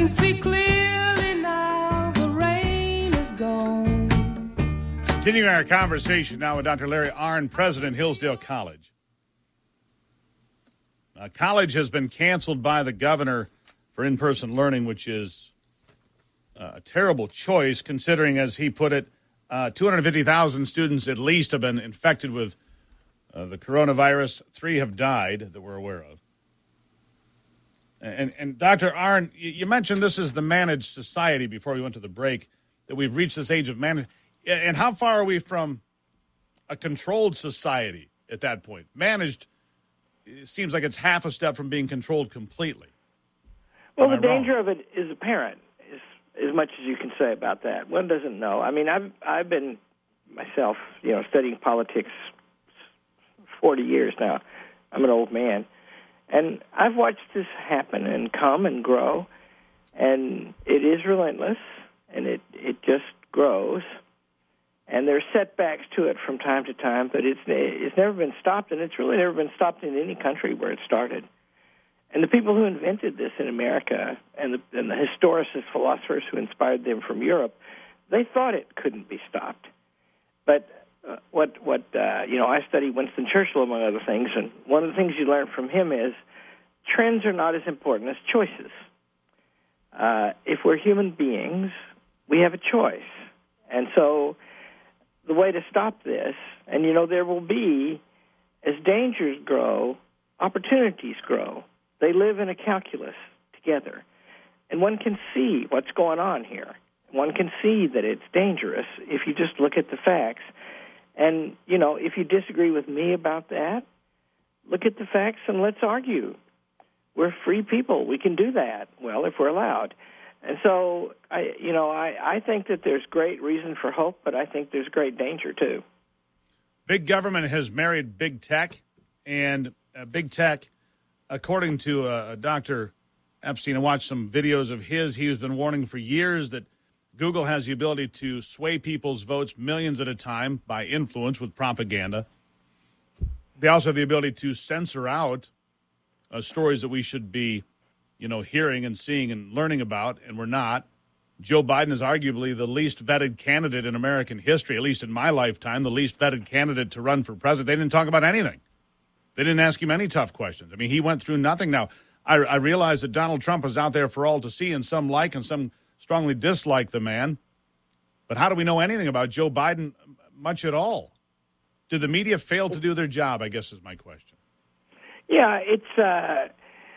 can see clearly now the rain is gone. Continuing our conversation now with Dr. Larry Arnn, President, Hillsdale College. College has been canceled by the governor for in-person learning, which is a terrible choice considering, as he put it, 250,000 students at least have been infected with the coronavirus. 3 have died that we're aware of. And Dr. Arnn, you mentioned this is the managed society before we went to the break, that we've reached this age of managed. And how far are we from a controlled society at that point? Managed, it seems like it's half a step from being controlled completely. Well, the danger of it is apparent, as much as you can say about that. One doesn't know. I mean, I've been myself, studying politics 40 years now. I'm an old man. And I've watched this happen and come and grow, and it is relentless, and it just grows. And there are setbacks to it from time to time, but it's never been stopped, and it's really never been stopped in any country where it started. And the people who invented this in America and the historicist philosophers who inspired them from Europe, they thought it couldn't be stopped. But I study Winston Churchill, among other things, and one of the things you learn from him is trends are not as important as choices. If we're human beings, we have a choice. And so the way to stop this, and there will be, as dangers grow, opportunities grow. They live in a calculus together. And one can see what's going on here. One can see that it's dangerous if you just look at the facts. And, if you disagree with me about that, look at the facts and let's argue. We're free people. We can do that, well, if we're allowed. And so, I think that there's great reason for hope, but I think there's great danger, too. Big government has married big tech, and big tech, according to Dr. Epstein, I watched some videos of his. He has been warning for years that Google has the ability to sway people's votes millions at a time by influence with propaganda. They also have the ability to censor out stories that we should be, hearing and seeing and learning about, and we're not. Joe Biden is arguably the least vetted candidate in American history, at least in my lifetime, the least vetted candidate to run for president. They didn't talk about anything. They didn't ask him any tough questions. I mean, he went through nothing. Now, I realize that Donald Trump is out there for all to see, and some like and some strongly dislike the man. But how do we know anything about Joe Biden much at all? Did the media fail to do their job, I guess is my question. Yeah, it's...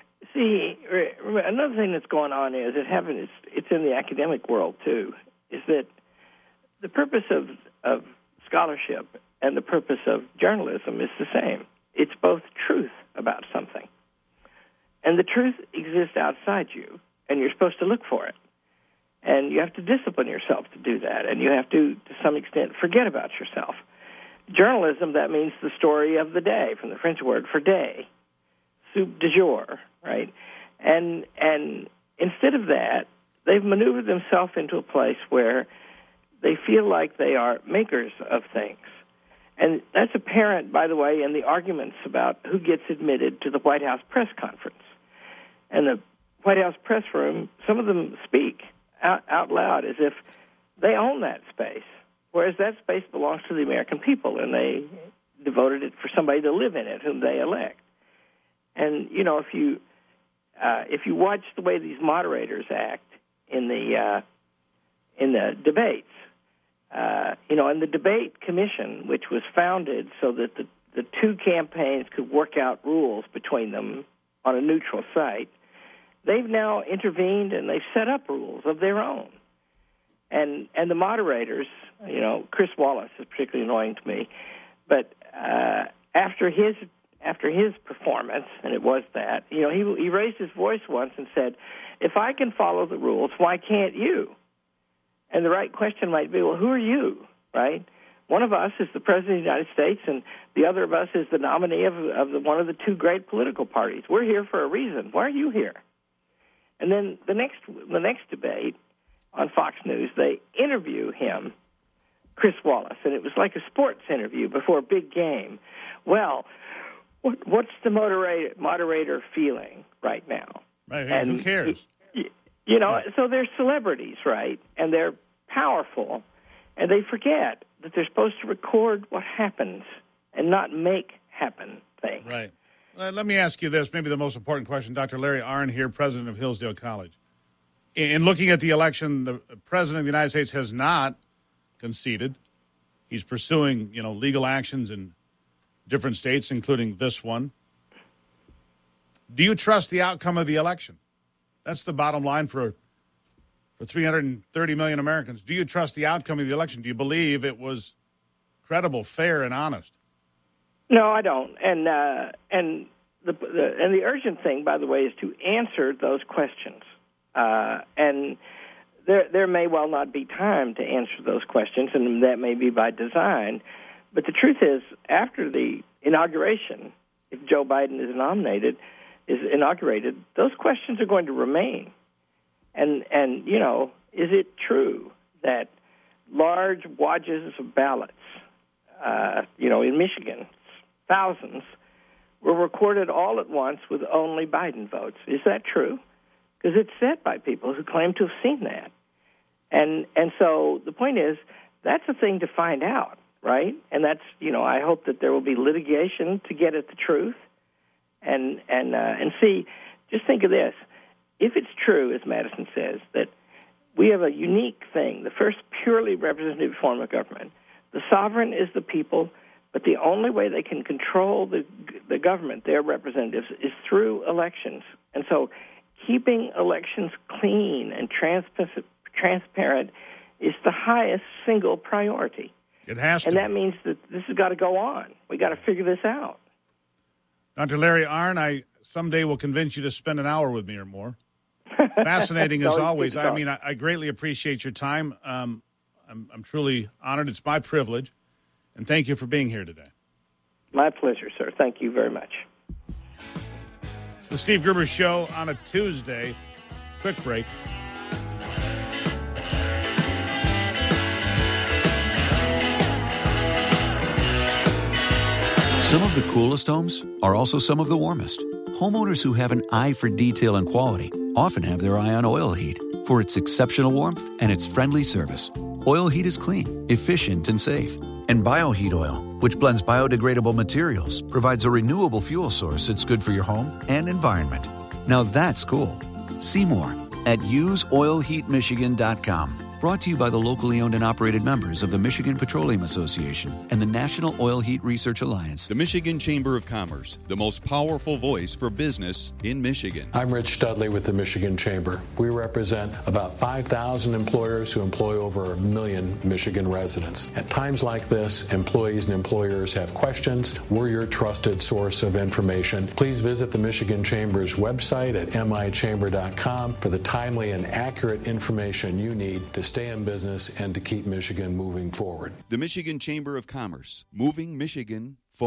another thing that's going on is it's in the academic world, too, is that the purpose of scholarship and the purpose of journalism is the same. It's both truth about something. And the truth exists outside you, and you're supposed to look for it. And you have to discipline yourself to do that, and you have to some extent, forget about yourself. Journalism, that means the story of the day, from the French word for day, soup du jour, right? And instead of that, they've maneuvered themselves into a place where they feel like they are makers of things. And that's apparent, by the way, in the arguments about who gets admitted to the White House press conference. And the White House press room, some of them speak out loud as if they own that space, whereas that space belongs to the American people, and they devoted it for somebody to live in it, whom they elect. And if you watch the way these moderators act in the debates, and the debate commission, which was founded so that the two campaigns could work out rules between them on a neutral site, they've now intervened and they've set up rules of their own. And the moderators, Chris Wallace is particularly annoying to me, but after his performance, and it was that, he raised his voice once and said, if I can follow the rules, why can't you? And the right question might be, well, who are you, right? One of us is the President of the United States, and the other of us is the nominee of one of the two great political parties. We're here for a reason. Why are you here? And then the next debate on Fox News, they interview him, Chris Wallace, and it was like a sports interview before a big game. Well, what's the moderator feeling right now? Right, and who cares? You know, so they're celebrities, right? And they're powerful, and they forget that they're supposed to record what happens and not make happen things. Right. Let me ask you this, maybe the most important question. Dr. Larry Arnn here, president of Hillsdale College. In looking at the election, the president of the United States has not conceded. He's pursuing, legal actions in different states, including this one. Do you trust the outcome of the election? That's the bottom line for 330 million Americans. Do you trust the outcome of the election? Do you believe it was credible, fair, and honest? No, I don't. And the urgent thing, by the way, is to answer those questions. And there may well not be time to answer those questions, and that may be by design. But the truth is, after the inauguration, if Joe Biden is inaugurated, those questions are going to remain. And is it true that large wadges of ballots, in Michigan, thousands, were recorded all at once with only Biden votes? Is that true? Because it's said by people who claim to have seen that. And so the point is, that's a thing to find out, right? And that's, I hope that there will be litigation to get at the truth. And see, just think of this. If it's true, as Madison says, that we have a unique thing, the first purely representative form of government, the sovereign is the people, but the only way they can control the government, their representatives, is through elections. And so keeping elections clean and transparent is the highest single priority. It has to. And that means that this has got to go on. We got to figure this out. Dr. Larry Arnn, I someday will convince you to spend an hour with me or more. Fascinating as always. I mean, I greatly appreciate your time. I'm truly honored. It's my privilege. And thank you for being here today. My pleasure, sir. Thank you very much. It's the Steve Gruber Show on a Tuesday. Quick break. Some of the coolest homes are also some of the warmest. Homeowners who have an eye for detail and quality often have their eye on Oil Heat for its exceptional warmth and its friendly service. Oil Heat is clean, efficient, and safe. And BioHeat Oil, which blends biodegradable materials, provides a renewable fuel source that's good for your home and environment. Now that's cool. See more at useoilheatmichigan.com. Brought to you by the locally owned and operated members of the Michigan Petroleum Association and the National Oil Heat Research Alliance. The Michigan Chamber of Commerce, the most powerful voice for business in Michigan. I'm Rich Studley with the Michigan Chamber. We represent about 5,000 employers who employ over 1 million Michigan residents. At times like this, employees and employers have questions. We're your trusted source of information. Please visit the Michigan Chamber's website at michamber.com for the timely and accurate information you need to stay in business and to keep Michigan moving forward. The Michigan Chamber of Commerce, moving Michigan forward.